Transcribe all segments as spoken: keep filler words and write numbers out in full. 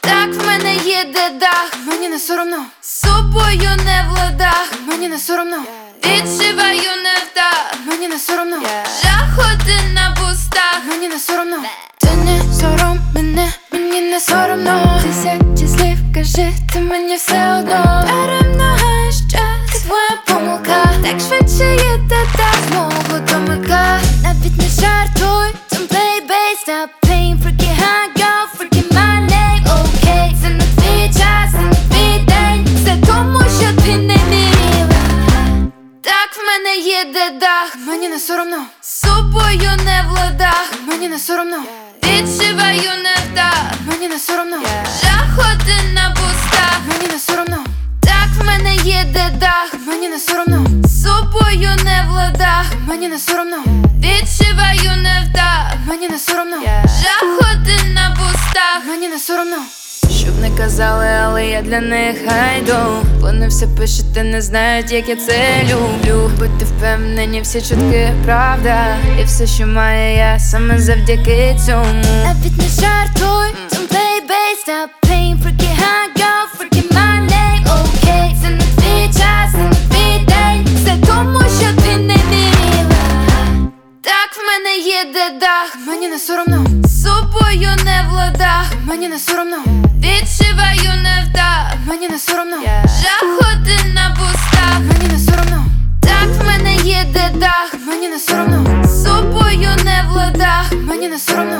Так в мене є дедах, мені не соромно. Собою не в ладах, мені не соромно. Відшиваю не вдах, мені не соромно. Жахоти на вустах, мені не соромно. Ти не сором мене, мені не соромно. Тисячі слів кажи, ти мені все одно. Перемагаєш час, це твоя помилка. Так швидше є дедах з мого домика. Навіть не жартуй, don't play bass, stop playing, forget how I go, forget my name, okay. Це не твій час, це не твій день, це тому, що ти не вірила. Так в мене є дедах, мені не соромно. Собою не в ладах, мені не соромно. Відшиваю не вдах, мені не соромно. Жахоти на вустах, мені не соромно. Так в мене є дедах, мені не соромно. Собою не в ладах, мені не соромно. Відшиваю не вдах, мені не соромно. Жахоти на вустах, мені не соромно. Щоб не казали, але я для них айдол. Вони все пишуть, та не знають, як я це люблю. Будьте впевнені, всі чутки правда. І все, що має я, саме завдяки цьому. Навіть не жартуй, don't play bass, stop playing, forget how I go, forget my name, okay. Це не твій час, це не твій день, це тому, що ти не вірила. Так в мене є дедах, мені не соромно. Собою не в ладах, мені не соромно. Відшиваю не вдах, мені не соромно. Жахоти на вустах, мені не соромно. Так в мене є дедах, мені не соромно. Собою не в ладах, мені не соромно.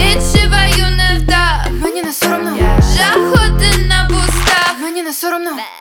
Відшиваю не вдах, мені не соромно. Жахоти на вустах, мені не соромно.